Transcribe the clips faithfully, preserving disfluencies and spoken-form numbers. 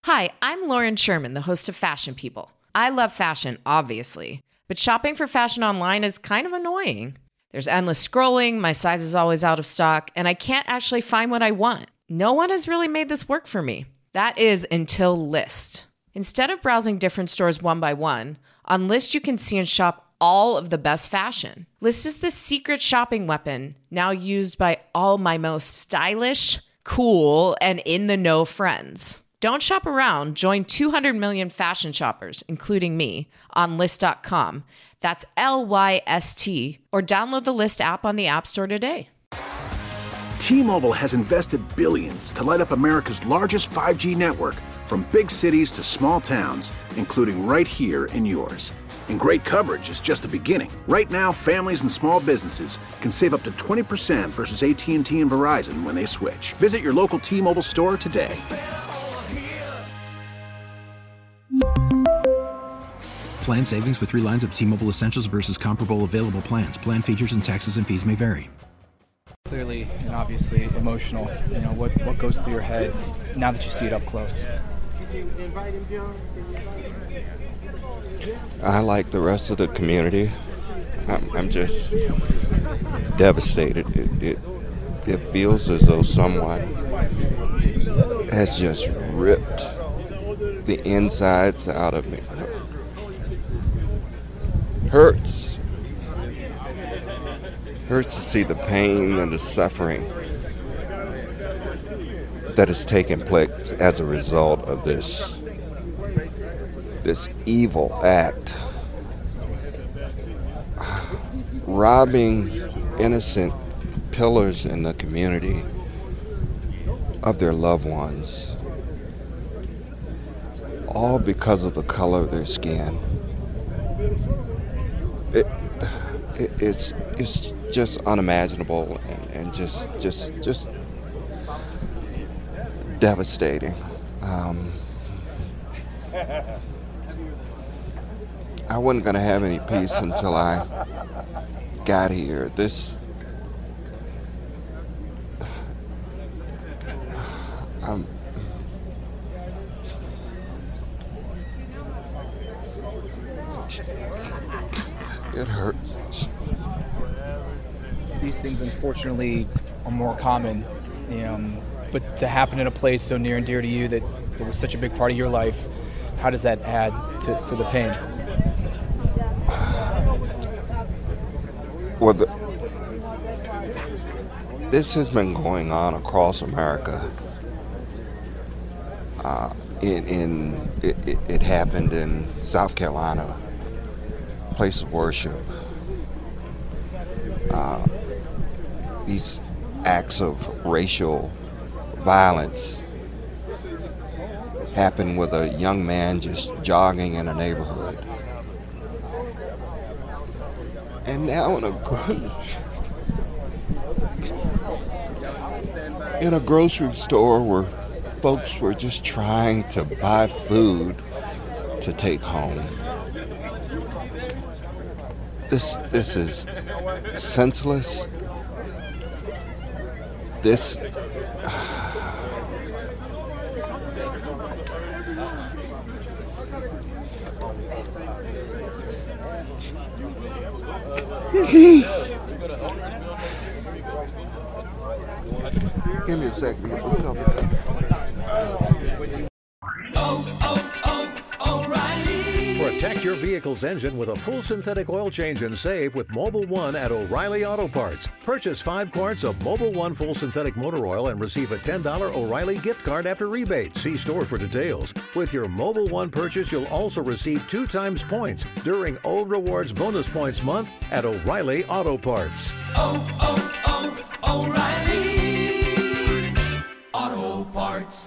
Hi, I'm Lauren Sherman, the host of Fashion People. I love fashion, obviously, but shopping for fashion online is kind of annoying. There's endless scrolling, my size is always out of stock, and I can't actually find what I want. No one has really made this work for me. That is until Lyst. Instead of browsing different stores one by one, on Lyst you can see and shop all of the best fashion. Lyst is the secret shopping weapon, now used by all my most stylish, cool, and in-the-know friends. Don't shop around. Join two hundred million fashion shoppers, including me, on Lyst dot com. That's L Y S T. Or download the Lyst app on the App Store today. T-Mobile has invested billions to light up America's largest five G network, from big cities to small towns, including right here in yours. And great coverage is just the beginning. Right now, families and small businesses can save up to twenty percent versus A T and T and Verizon when they switch. Visit your local T-Mobile store today. Plan savings with three lines of T-Mobile Essentials versus comparable available plans. Plan features and taxes and fees may vary. Clearly and obviously emotional. You know, what, what goes through your head now that you see it up close? I, like the rest of the community, I'm, I'm just devastated. It, it, it feels as though someone has just ripped the insides out of me. Hurts. Hurts to see the pain and the suffering that has taken place as a result of this, this evil act. Robbing innocent pillars in the community of their loved ones, all because of the color of their skin. It, it, it's it's just unimaginable and, and just just just devastating. Um, I wasn't gonna have any peace until I got here. This um, it hurts. These things, unfortunately, are more common, um, but to happen in a place so near and dear to you that it was such a big part of your life, how does that add to, to the pain? Well, the, this has been going on across America. Uh, in, in it, it, it happened in South Carolina, place of worship. Uh, these acts of racial violence happened with a young man just jogging in a neighborhood. And now in a gro- in a grocery store where folks were just trying to buy food to take home. This this is senseless. This Give me a second to get myself together. Oh, oh, oh, O'Reilly. Protect your vehicle's engine with a full synthetic oil change and save with Mobil one at O'Reilly Auto Parts. Purchase five quarts of Mobil one full synthetic motor oil and receive a ten dollars O'Reilly gift card after rebate. See store for details. With your Mobil one purchase, you'll also receive two times points during O Rewards Bonus Points Month at O'Reilly Auto Parts. Oh, oh, oh, O'Reilly Auto Parts.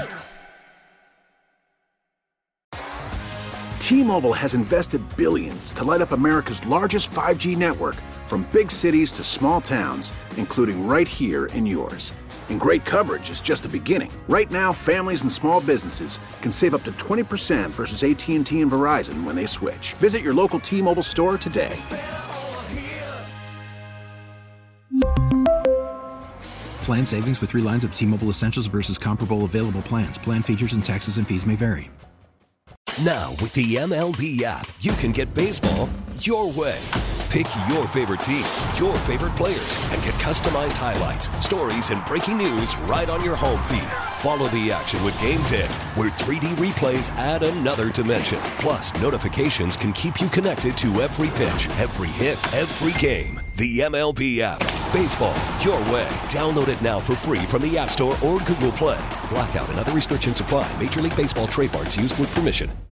T-Mobile has invested billions to light up America's largest five G network, from big cities to small towns, including right here in yours. And great coverage is just the beginning. Right now, families and small businesses can save up to twenty percent versus A T and T and Verizon when they switch. Visit your local T-Mobile store today. Plan savings with three lines of T-Mobile Essentials versus comparable available plans. Plan features and taxes and fees may vary. Now, with the M L B app, you can get baseball your way. Pick your favorite team, your favorite players, and get customized highlights, stories, and breaking news right on your home feed. Follow the action with Game ten, where three D replays add another dimension. Plus, notifications can keep you connected to every pitch, every hit, every game. The M L B app. Baseball your way. Download it now for free from the App Store or Google Play. Blackout and other restrictions apply. Major League Baseball trademarks used with permission.